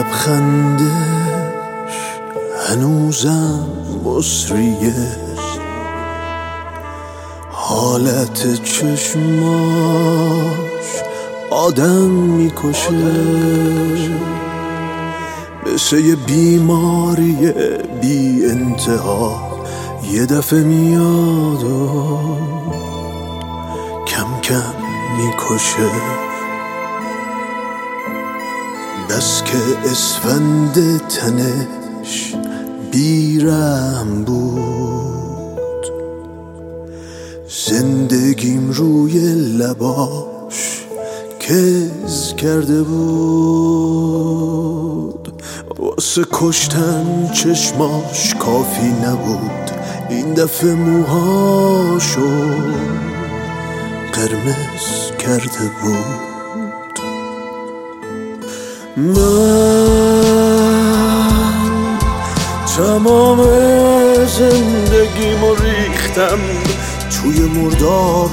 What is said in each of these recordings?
لبخندش هنوزم مصریه، حالت چشماش آدم میکشه، مثل یه بیماری بی انتها یه دفعه میاد و کم کم میکشه. بس که اسفند تنش بیرحم بود، زندگیم روی لباش کز کرده بود. واسه کشتن چشماش کافی نبود، این دفعه موهاشو قرمز کرده بود. من تمام زندگیمو ریختم توی مرداب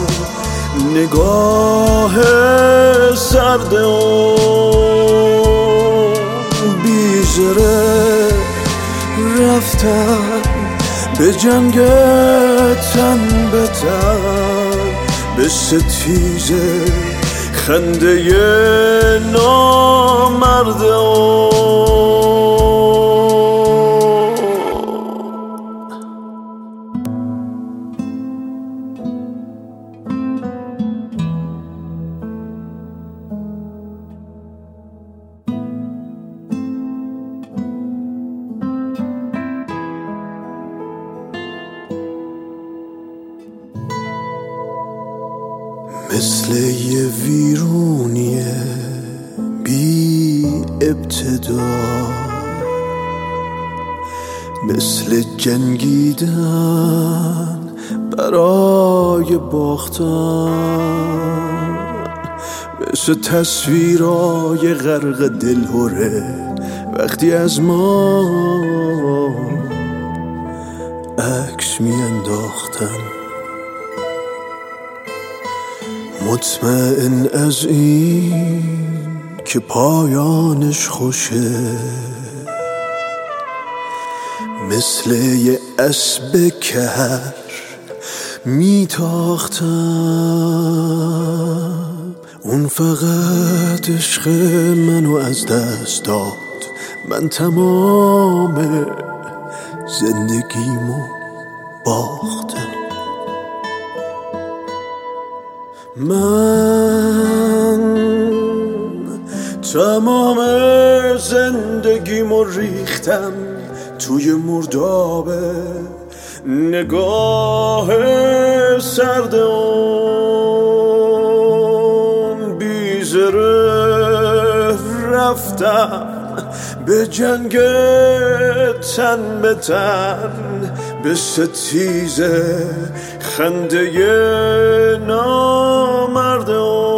نگاه سرد و بیزره. رفتم به جنگ تن به تن، به ستیزه خنده نامرده. مثل یه ویرونی بی ابتدا، مثل جنگیدن برای باختن، مثل تصویرای غرق دلهوره وقتی از ما عکس میانداختن. مطمئن از این که پایانش خوشه، مثل یه اسب کهر میتاختم. اون فقط عشق منو از دست داد، من تمام زندگیمو باختم. من تمام زندگیمو ریختم توی مرداب نگاه سرد اون بیزره. رفتم به جنگ تن به تن، به ستیزه خنده نامرده.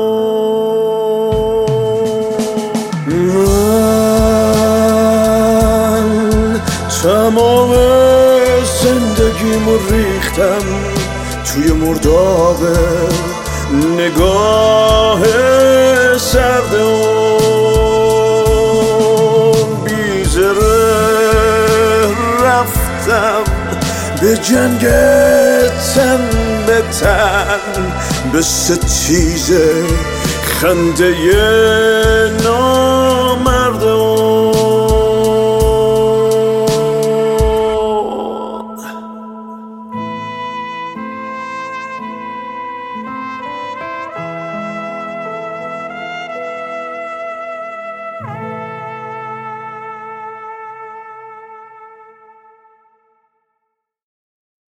من تمام زندگیمو ریختم توی مرداب نگاه سرد اون بیزره. رفتم به جنگ تن به تن، به ستیزه خنده